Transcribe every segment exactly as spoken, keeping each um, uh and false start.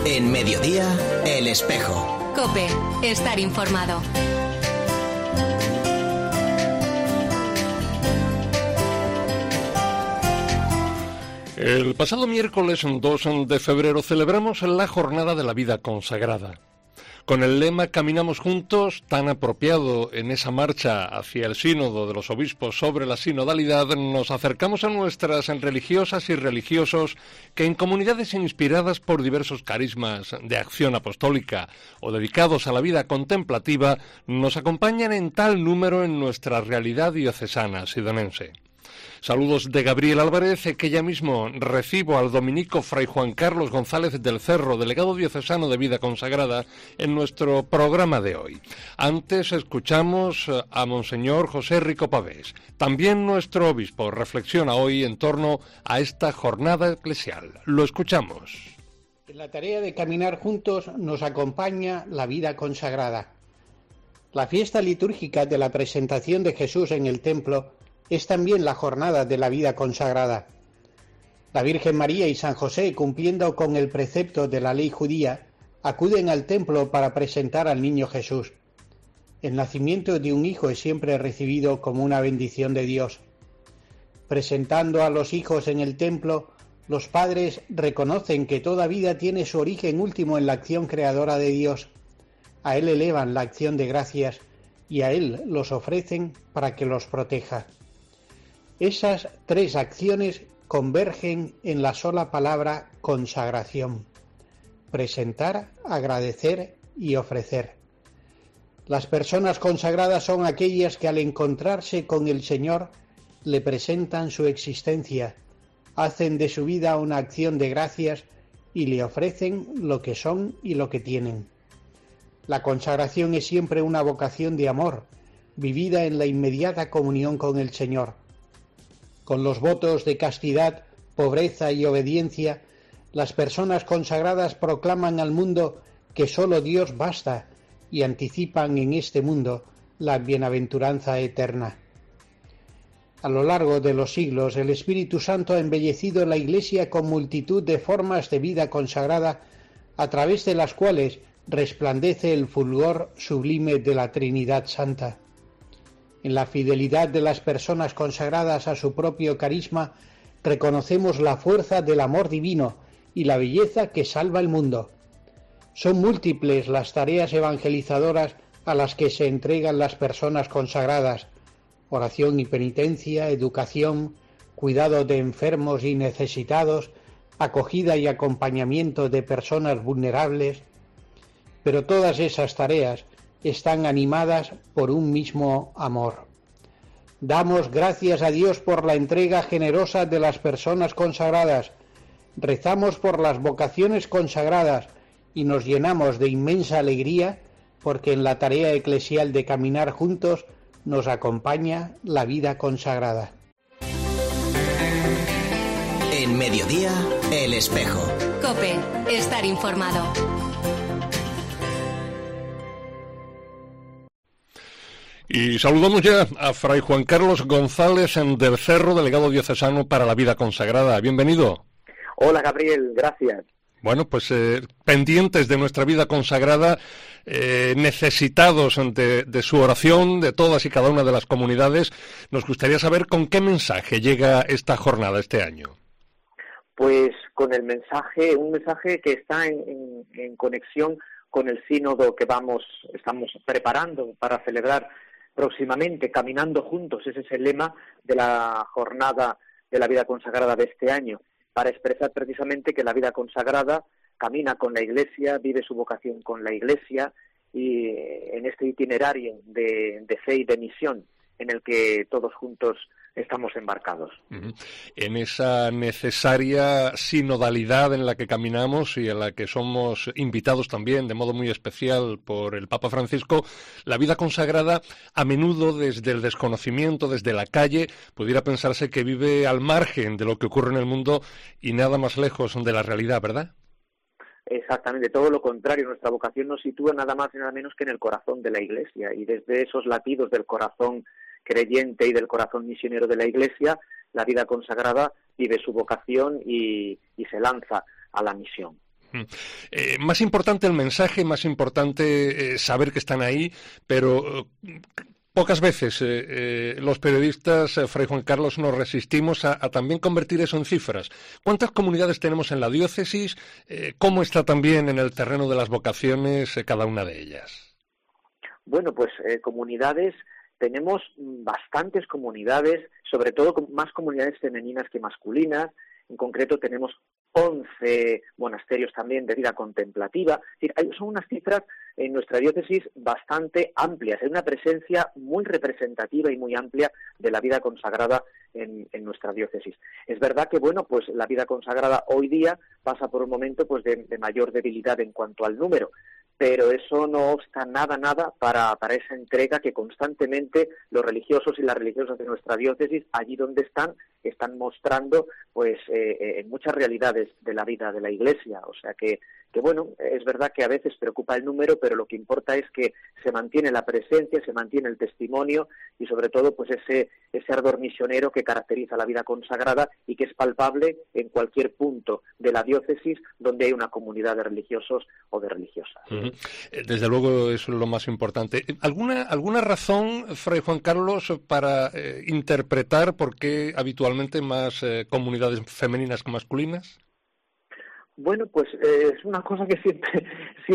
En Mediodía, El Espejo. COPE, estar informado. El pasado miércoles dos de febrero celebramos la Jornada de la Vida Consagrada. Con el lema Caminamos Juntos, tan apropiado en esa marcha hacia el Sínodo de los Obispos sobre la sinodalidad, nos acercamos a nuestras religiosas y religiosos que en comunidades inspiradas por diversos carismas de acción apostólica o dedicados a la vida contemplativa, nos acompañan en tal número en nuestra realidad diocesana sidonense. Saludos de Gabriel Álvarez, que ya mismo recibo al dominico Fray Juan Carlos González del Cerro, delegado diocesano de Vida Consagrada, en nuestro programa de hoy. Antes escuchamos a Monseñor José Rico Pavés. También nuestro obispo reflexiona hoy en torno a esta jornada eclesial. Lo escuchamos. En la tarea de caminar juntos nos acompaña la vida consagrada. La fiesta litúrgica de la presentación de Jesús en el templo es también la jornada de la vida consagrada. La Virgen María y San José, cumpliendo con el precepto de la ley judía, acuden al templo para presentar al niño Jesús. El nacimiento de un hijo es siempre recibido como una bendición de Dios. Presentando a los hijos en el templo, los padres reconocen que toda vida tiene su origen último en la acción creadora de Dios. A Él elevan la acción de gracias y a Él los ofrecen para que los proteja. Esas tres acciones convergen en la sola palabra consagración: presentar, agradecer y ofrecer. Las personas consagradas son aquellas que al encontrarse con el Señor le presentan su existencia, hacen de su vida una acción de gracias y le ofrecen lo que son y lo que tienen. La consagración es siempre una vocación de amor, vivida en la inmediata comunión con el Señor. Con los votos de castidad, pobreza y obediencia, las personas consagradas proclaman al mundo que sólo Dios basta y anticipan en este mundo la bienaventuranza eterna. A lo largo de los siglos, el Espíritu Santo ha embellecido la Iglesia con multitud de formas de vida consagrada, a través de las cuales resplandece el fulgor sublime de la Trinidad Santa. En la fidelidad de las personas consagradas a su propio carisma, reconocemos la fuerza del amor divino y la belleza que salva el mundo. Son múltiples las tareas evangelizadoras a las que se entregan las personas consagradas: oración y penitencia, educación, cuidado de enfermos y necesitados, acogida y acompañamiento de personas vulnerables. Pero todas esas tareas están animadas por un mismo amor. Damos gracias a Dios por la entrega generosa de las personas consagradas, rezamos por las vocaciones consagradas y nos llenamos de inmensa alegría porque en la tarea eclesial de caminar juntos nos acompaña la vida consagrada. En Mediodía, El Espejo. COPE, estar informado. Y saludamos ya a Fray Juan Carlos González del Cerro, delegado diocesano para la vida consagrada. Bienvenido. Hola, Gabriel, gracias. Bueno, pues eh, pendientes de nuestra vida consagrada, eh, necesitados de, de su oración, de todas y cada una de las comunidades, nos gustaría saber con qué mensaje llega esta jornada este año. Pues con el mensaje, un mensaje que está en, en, en conexión con el sínodo que vamos, estamos preparando para celebrar próximamente, Caminando Juntos. Ese es el lema de la jornada de la vida consagrada de este año, para expresar precisamente que la vida consagrada camina con la Iglesia, vive su vocación con la Iglesia, y en este itinerario de, de fe y de misión en el que todos juntos estamos embarcados. Uh-huh. En esa necesaria sinodalidad en la que caminamos y en la que somos invitados también de modo muy especial por el Papa Francisco, la vida consagrada, a menudo desde el desconocimiento, desde la calle, pudiera pensarse que vive al margen de lo que ocurre en el mundo y nada más lejos de la realidad, ¿verdad? Exactamente, todo lo contrario. Nuestra vocación nos sitúa nada más y nada menos que en el corazón de la Iglesia, y desde esos latidos del corazón creyente y del corazón misionero de la Iglesia, la vida consagrada vive su vocación y, y se lanza a la misión. Eh, más importante el mensaje, más importante eh, saber que están ahí, pero eh, pocas veces eh, eh, los periodistas, eh, Fray Juan Carlos, nos resistimos a, a también convertir eso en cifras. ¿Cuántas comunidades tenemos en la diócesis? Eh, ¿Cómo está también en el terreno de las vocaciones eh, cada una de ellas? Bueno, pues eh, comunidades, tenemos bastantes comunidades, sobre todo más comunidades femeninas que masculinas. En concreto tenemos once monasterios también de vida contemplativa. Es decir, son unas cifras en nuestra diócesis bastante amplias. Hay una presencia muy representativa y muy amplia de la vida consagrada en, en nuestra diócesis. Es verdad que, bueno, pues la vida consagrada hoy día pasa por un momento pues de, de mayor debilidad en cuanto al número, pero eso no obsta nada, nada para, para esa entrega que constantemente los religiosos y las religiosas de nuestra diócesis, allí donde están, están mostrando pues eh, en muchas realidades de la vida de la Iglesia. O sea que, que, bueno, es verdad que a veces preocupa el número, pero lo que importa es que se mantiene la presencia, se mantiene el testimonio y sobre todo pues ese, ese ardor misionero que caracteriza la vida consagrada y que es palpable en cualquier punto de la diócesis donde hay una comunidad de religiosos o de religiosas. Uh-huh. Desde luego eso es lo más importante. ¿Alguna, alguna razón, Fray Juan Carlos, para eh, interpretar por qué habitualmente más eh, comunidades femeninas que masculinas? Bueno, pues eh, es una cosa que siempre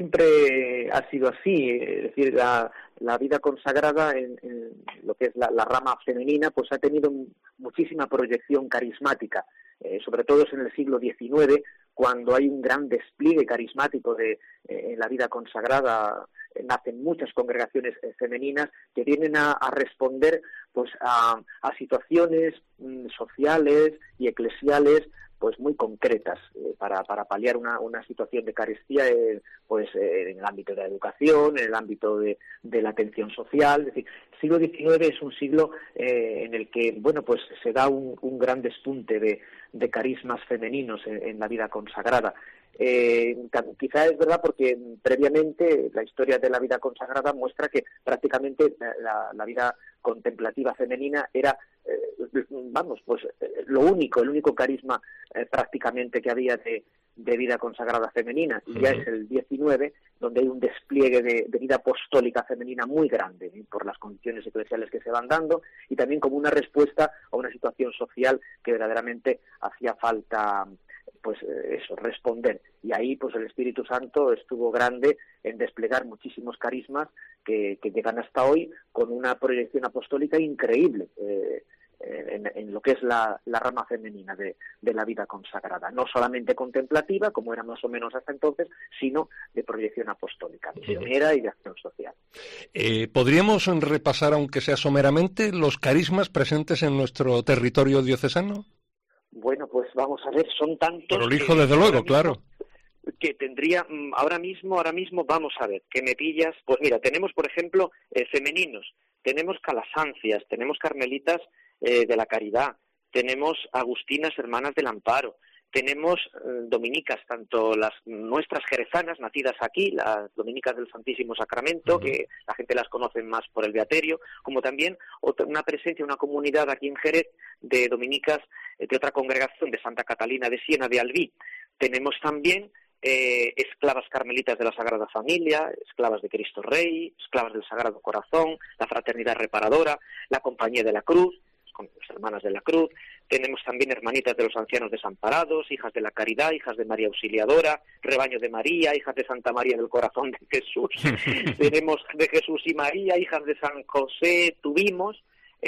siempre ha sido así, es decir, la, la vida consagrada en, en lo que es la, la rama femenina, pues ha tenido muchísima proyección carismática, eh, sobre todo es en el siglo diecinueve, cuando hay un gran despliegue carismático de eh, en la vida consagrada. Nacen muchas congregaciones eh, femeninas que vienen a, a responder pues a, a situaciones mm, sociales y eclesiales pues muy concretas eh, para, para paliar una, una situación de carestía eh, pues eh, en el ámbito de la educación, en el ámbito de, de la atención social. Es decir, el siglo diecinueve es un siglo eh, en el que bueno pues se da un, un gran despunte de, de carismas femeninos en, en la vida consagrada. Eh, quizá es verdad porque previamente la historia de la vida consagrada muestra que prácticamente la, la vida contemplativa femenina era, eh, vamos, pues eh, lo único, el único carisma eh, prácticamente que había de, de vida consagrada femenina. Y ya es el diecinueve donde hay un despliegue de, de vida apostólica femenina muy grande, ¿eh? por las condiciones eclesiales que se van dando y también como una respuesta a una situación social que verdaderamente hacía falta pues eso, responder. Y ahí pues el Espíritu Santo estuvo grande en desplegar muchísimos carismas que, que llegan hasta hoy con una proyección apostólica increíble eh, en, en lo que es la, la rama femenina de, de la vida consagrada. No solamente contemplativa, como era más o menos hasta entonces, sino de proyección apostólica, misionera y de acción social. Eh, ¿Podríamos repasar, aunque sea someramente, los carismas presentes en nuestro territorio diocesano? Bueno, pues vamos a ver, son tantos... Prolijo, desde luego, claro. Que tendría, ahora mismo, ahora mismo, vamos a ver, que me pillas... Pues mira, tenemos, por ejemplo, eh, femeninos, tenemos calasancias, tenemos carmelitas eh, de la Caridad, tenemos agustinas hermanas del Amparo, tenemos eh, dominicas, tanto las nuestras jerezanas, nacidas aquí, las dominicas del Santísimo Sacramento, uh-huh. que la gente las conoce más por el Beaterio, como también otra, una presencia, una comunidad aquí en Jerez de dominicas eh, de otra congregación de Santa Catalina de Siena, de Albí. Tenemos también eh, esclavas carmelitas de la Sagrada Familia, esclavas de Cristo Rey, esclavas del Sagrado Corazón, la Fraternidad Reparadora, la Compañía de la Cruz, con las Hermanas de la Cruz. Tenemos también hermanitas de los ancianos desamparados, hijas de la Caridad, hijas de María Auxiliadora, Rebaño de María, hijas de Santa María del Corazón de Jesús. Tenemos de Jesús y María, hijas de San José, tuvimos.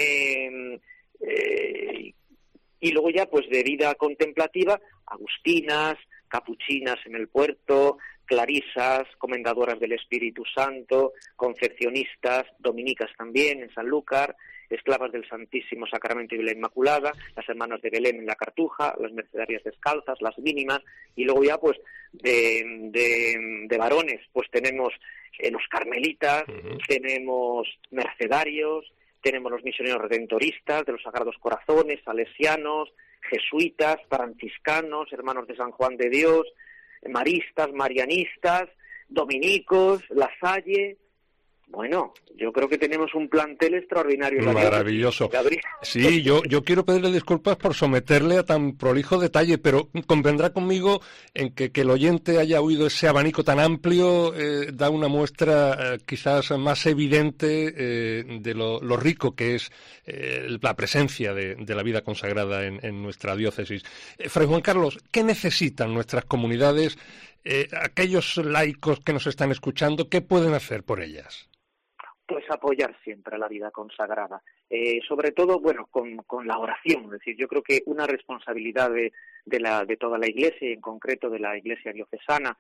Eh, eh, y luego ya, pues de vida contemplativa, agustinas, capuchinas en el puerto, clarisas, comendadoras del Espíritu Santo, concepcionistas, dominicas también en Sanlúcar, esclavas del Santísimo Sacramento y de la Inmaculada, las hermanas de Belén en la Cartuja, las mercedarias descalzas, las mínimas, y luego ya pues de, de, de varones pues tenemos eh, los carmelitas, uh-huh. tenemos mercedarios, tenemos los misioneros redentoristas de los Sagrados Corazones, salesianos, jesuitas, franciscanos, hermanos de San Juan de Dios, maristas, marianistas, dominicos, La Salle, Bueno, yo creo que tenemos un plantel extraordinario. Maravilloso. Gabriel. Sí, yo, yo quiero pedirle disculpas por someterle a tan prolijo detalle, pero convendrá conmigo en que, que el oyente haya oído ese abanico tan amplio, eh, da una muestra eh, quizás más evidente eh, de lo, lo rico que es eh, la presencia de, de la vida consagrada en, en nuestra diócesis. Eh, Fray Juan Carlos, ¿qué necesitan nuestras comunidades, eh, aquellos laicos que nos están escuchando, qué pueden hacer por ellas? Pues apoyar siempre a la vida consagrada, eh, sobre todo, bueno, con, con la oración. Es decir, yo creo que una responsabilidad de, de, la, de toda la Iglesia, y en concreto de la Iglesia diocesana,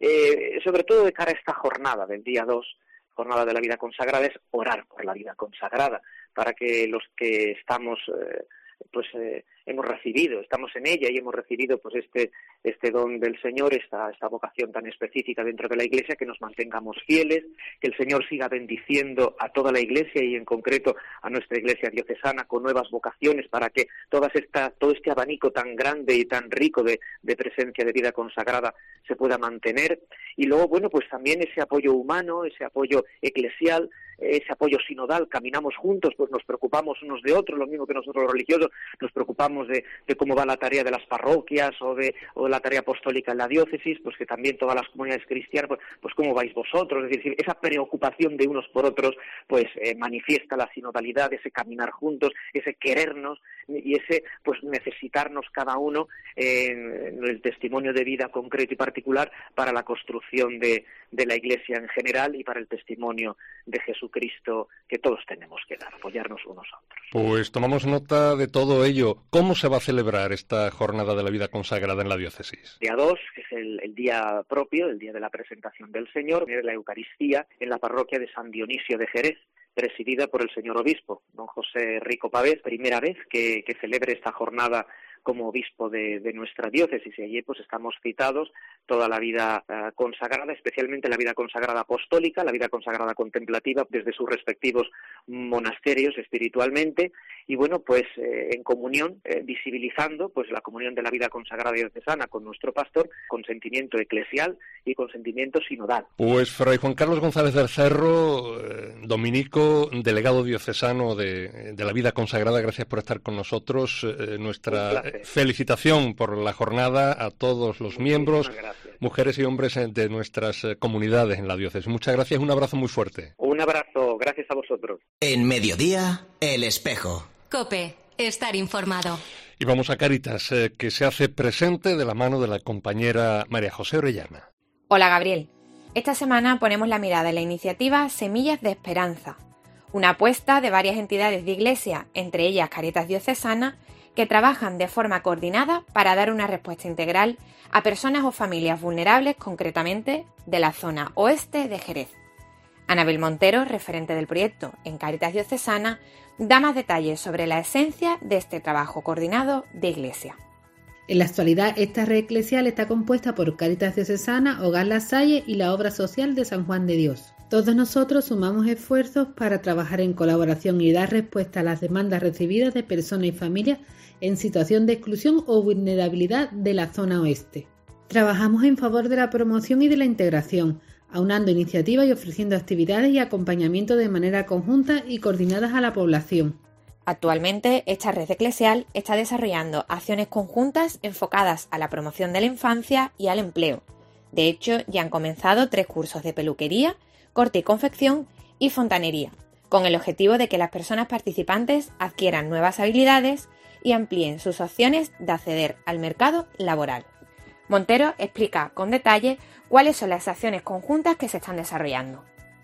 eh, sobre todo de cara a esta jornada del día dos, jornada de la vida consagrada, es orar por la vida consagrada, para que los que estamos, eh, pues eh, hemos recibido, estamos en ella y hemos recibido pues este este don del Señor, esta esta vocación tan específica dentro de la Iglesia, que nos mantengamos fieles, que el Señor siga bendiciendo a toda la Iglesia y en concreto a nuestra Iglesia diocesana con nuevas vocaciones, para que todas esta, todo este abanico tan grande y tan rico de, de presencia de vida consagrada se pueda mantener. Y luego, bueno, pues también ese apoyo humano, ese apoyo eclesial, ese apoyo sinodal, caminamos juntos, pues nos preocupamos unos de otros, lo mismo que nosotros los religiosos, nos preocupamos de, de cómo va la tarea de las parroquias o de, o de la tarea apostólica en la diócesis, pues que también todas las comunidades cristianas, pues, pues cómo vais vosotros, es decir, esa preocupación de unos por otros, pues eh, manifiesta la sinodalidad, ese caminar juntos, ese querernos y ese pues necesitarnos cada uno eh, en el testimonio de vida concreto y particular para la construcción de, de la Iglesia en general y para el testimonio de Jesucristo que todos tenemos que dar, apoyarnos unos a otros. Pues tomamos nota de todo ello. ¿Cómo se va a celebrar esta jornada de la vida consagrada en la diócesis? Día dos, que es el, el día propio, el día de la presentación del Señor, de la Eucaristía en la parroquia de San Dionisio de Jerez, presidida por el señor obispo, don José Rico Pavés, primera vez que, que celebre esta jornada como obispo de, de nuestra diócesis, y allí pues estamos citados toda la vida uh, consagrada, especialmente la vida consagrada apostólica, la vida consagrada contemplativa desde sus respectivos monasterios espiritualmente, y bueno, pues eh, en comunión, eh, visibilizando pues la comunión de la vida consagrada diocesana con nuestro pastor, con sentimiento eclesial y con sentimiento sinodal. Pues Fray Juan Carlos González del Cerro, eh, dominico, delegado diocesano de, de la vida consagrada, gracias por estar con nosotros, eh, nuestra felicitación por la jornada a todos los miembros, mujeres y hombres de nuestras comunidades en la diócesis. Muchas gracias, un abrazo muy fuerte. Un abrazo, gracias a vosotros. En Mediodía, El Espejo. COPE, estar informado. Y vamos a Cáritas, eh, que se hace presente de la mano de la compañera María José Orellana. Hola Gabriel, esta semana ponemos la mirada en la iniciativa Semillas de Esperanza, una apuesta de varias entidades de Iglesia, entre ellas Cáritas Diocesana, que trabajan de forma coordinada para dar una respuesta integral a personas o familias vulnerables, concretamente de la zona oeste de Jerez. Anabel Montero, referente del proyecto en Cáritas Diocesana, da más detalles sobre la esencia de este trabajo coordinado de Iglesia. En la actualidad, esta red eclesial está compuesta por Cáritas Diocesana, Hogar La Salle y la Obra Social de San Juan de Dios. Todos nosotros sumamos esfuerzos para trabajar en colaboración y dar respuesta a las demandas recibidas de personas y familias en situación de exclusión o vulnerabilidad de la zona oeste. Trabajamos en favor de la promoción y de la integración, aunando iniciativas y ofreciendo actividades y acompañamiento de manera conjunta y coordinadas a la población. Actualmente, esta red eclesial está desarrollando acciones conjuntas enfocadas a la promoción de la infancia y al empleo. De hecho, ya han comenzado tres cursos de peluquería, corte y confección y fontanería, con el objetivo de que las personas participantes adquieran nuevas habilidades y amplíen sus opciones de acceder al mercado laboral. Montero explica con detalle cuáles son las acciones conjuntas que se están desarrollando.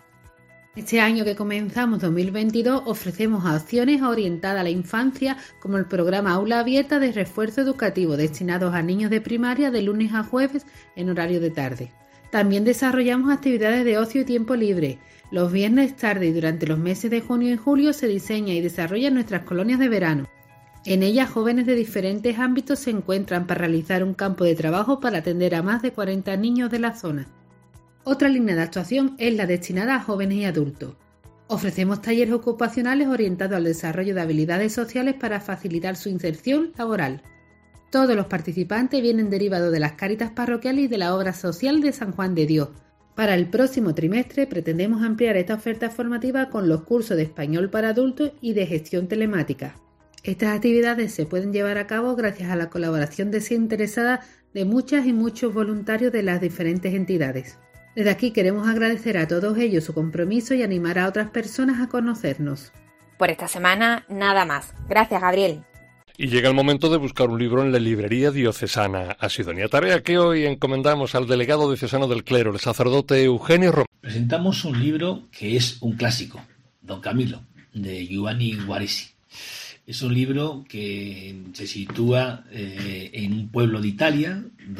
Este año que comenzamos, dos mil veintidós, ofrecemos acciones orientadas a la infancia, como el programa Aula Abierta de refuerzo educativo, destinados a niños de primaria de lunes a jueves en horario de tarde. También desarrollamos actividades de ocio y tiempo libre. Los viernes tarde y durante los meses de junio y julio se diseña y desarrolla nuestras colonias de verano. En ellas, jóvenes de diferentes ámbitos se encuentran para realizar un campo de trabajo para atender a más de cuarenta niños de la zona. Otra línea de actuación es la destinada a jóvenes y adultos. Ofrecemos talleres ocupacionales orientados al desarrollo de habilidades sociales para facilitar su inserción laboral. Todos los participantes vienen derivados de las Cáritas parroquiales y de la Obra Social de San Juan de Dios. Para el próximo trimestre pretendemos ampliar esta oferta formativa con los cursos de español para adultos y de gestión telemática. Estas actividades se pueden llevar a cabo gracias a la colaboración desinteresada de muchas y muchos voluntarios de las diferentes entidades. Desde aquí queremos agradecer a todos ellos su compromiso y animar a otras personas a conocernos. Por esta semana, nada más. Gracias, Gabriel. Y llega el momento de buscar un libro en la librería diocesana. Ha sido una tarea que hoy encomendamos al delegado diocesano del clero, el sacerdote Eugenio Romero. Presentamos un libro que es un clásico, Don Camilo, de Giovanni Guaresi. Es un libro que se sitúa eh, en un pueblo de Italia,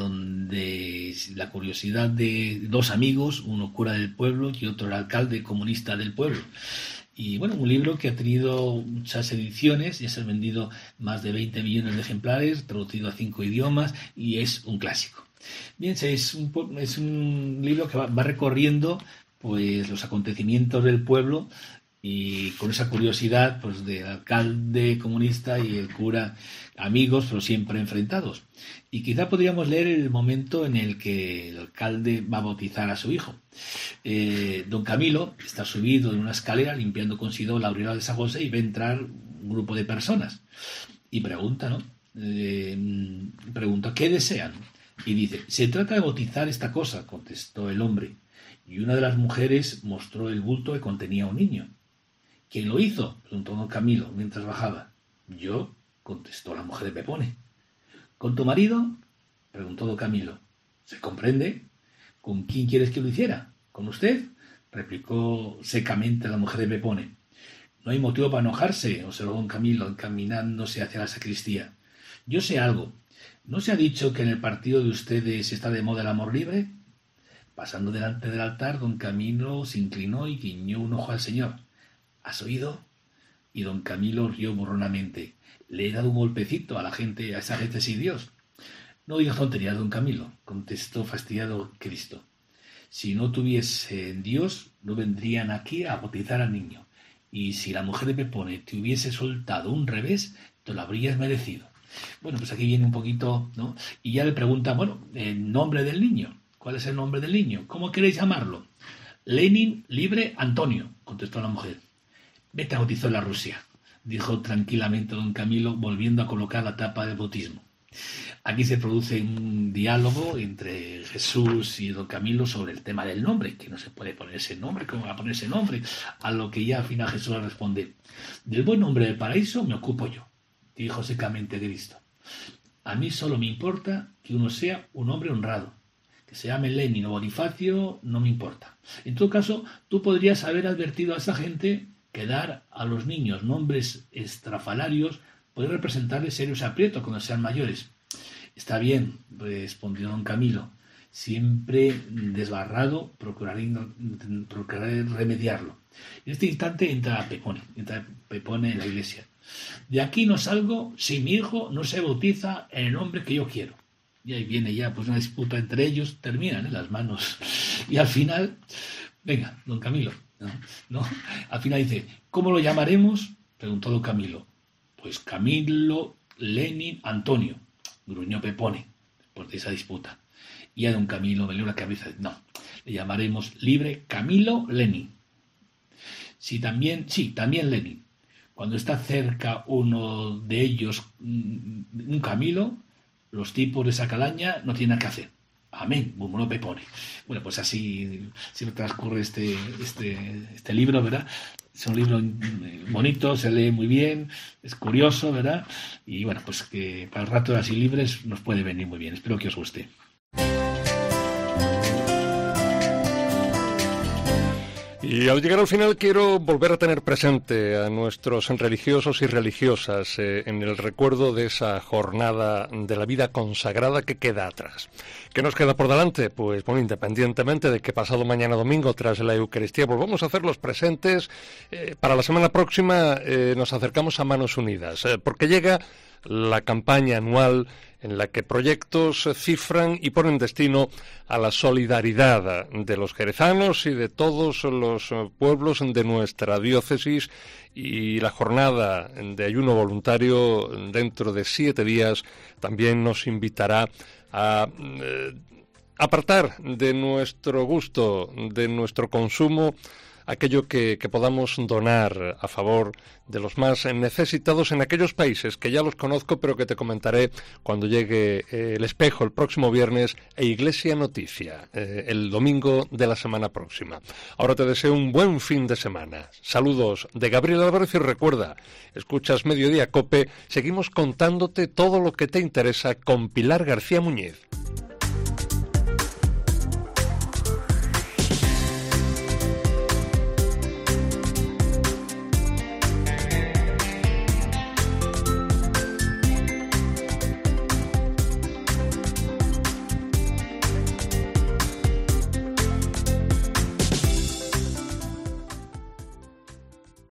donde la curiosidad de dos amigos, uno cura del pueblo y otro el alcalde comunista del pueblo. Y bueno, un libro que ha tenido muchas ediciones, ya se han vendido más de veinte millones de ejemplares, traducido a cinco idiomas y es un clásico. Bien, es un, es un libro que va, va recorriendo pues los acontecimientos del pueblo y con esa curiosidad pues del alcalde comunista y el cura, amigos pero siempre enfrentados. Y quizá podríamos leer el momento en el que el alcalde va a bautizar a su hijo. Eh, don Camilo está subido en una escalera limpiando con sidón la aureola de San José y ve entrar un grupo de personas y pregunta, ¿no? Eh, pregunta, ¿qué desean? Y dice, se trata de bautizar esta cosa, contestó el hombre. Y una de las mujeres mostró el bulto que contenía un niño. ¿Quién lo hizo?, preguntó don Camilo mientras bajaba. Yo, contestó la mujer de Pepone. ¿Con tu marido?, preguntó don Camilo. ¿Se comprende? ¿Con quién quieres que lo hiciera? ¿Con usted?, replicó secamente la mujer de Pepone. No hay motivo para enojarse, observó don Camilo, encaminándose hacia la sacristía. Yo sé algo. ¿No se ha dicho que en el partido de ustedes está de moda el amor libre? Pasando delante del altar, don Camilo se inclinó y guiñó un ojo al señor. ¿Has oído? Y don Camilo rió burronamente. Le he dado un golpecito a la gente, a esa gente sin Dios. No digas tonterías, don Camilo, contestó fastidiado Cristo. Si no tuviesen Dios, no vendrían aquí a bautizar al niño. Y si la mujer de Pepone te hubiese soltado un revés, te lo habrías merecido. Bueno, pues aquí viene un poquito, ¿no? Y ya le pregunta, bueno, el nombre del niño. ¿Cuál es el nombre del niño? ¿Cómo queréis llamarlo? Lenin Libre Antonio, contestó la mujer. Vete a bautizar la Rusia, dijo tranquilamente don Camilo, volviendo a colocar la tapa del bautismo. Aquí se produce un diálogo entre Jesús y don Camilo sobre el tema del nombre, que no se puede poner ese nombre, ¿cómo va a poner ese nombre? A lo que ya al final Jesús le responde, del buen nombre del paraíso me ocupo yo, dijo secamente Cristo. A mí solo me importa que uno sea un hombre honrado. Que se llame Lenin o Bonifacio no me importa. En todo caso, tú podrías haber advertido a esa gente que dar a los niños nombres estrafalarios puede representarles serios aprietos cuando sean mayores. Está bien, respondió don Camilo. Siempre desbarrado, procuraré, procuraré remediarlo. En este instante entra Pepone, entra Pepone en la iglesia. De aquí no salgo si mi hijo no se bautiza en el nombre que yo quiero. Y ahí viene ya pues una disputa entre ellos, terminan en las manos. Y al final, venga, don Camilo, ¿no? ¿no? Al final dice, ¿cómo lo llamaremos?, preguntó don Camilo. Pues Camilo, Lenin, Antonio, gruñó Pepone, por esa disputa. Y a don Camilo me dio la cabeza, no, le llamaremos Libre Camilo Lenin. Sí, también, sí, también Lenin. Cuando está cerca uno de ellos, un Camilo, los tipos de esa calaña no tienen nada que hacer. Amén, murmuró Pepone. Bueno, pues así siempre transcurre este, este, este libro, ¿verdad? Es un libro bonito, se lee muy bien, es curioso, ¿verdad? Y bueno, pues que para el rato de así libres nos puede venir muy bien. Espero que os guste. Y al llegar al final quiero volver a tener presente a nuestros religiosos y religiosas eh, en el recuerdo de esa jornada de la vida consagrada que queda atrás. ¿Qué nos queda por delante? Pues bueno, independientemente de que pasado mañana domingo, tras la Eucaristía, volvamos a hacerlos presentes, eh, para la semana próxima eh, nos acercamos a Manos Unidas, eh, porque llega la campaña anual en la que proyectos cifran y ponen destino a la solidaridad de los jerezanos y de todos los pueblos de nuestra diócesis, y la jornada de ayuno voluntario dentro de siete días también nos invitará a eh, apartar de nuestro gusto, de nuestro consumo, aquello que, que podamos donar a favor de los más necesitados en aquellos países que ya los conozco, pero que te comentaré cuando llegue eh, El Espejo el próximo viernes e Iglesia Noticia eh, el domingo de la semana próxima. Ahora te deseo un buen fin de semana. Saludos de Gabriel Álvarez y recuerda, escuchas Mediodía Cope, seguimos contándote todo lo que te interesa con Pilar García Muñiz.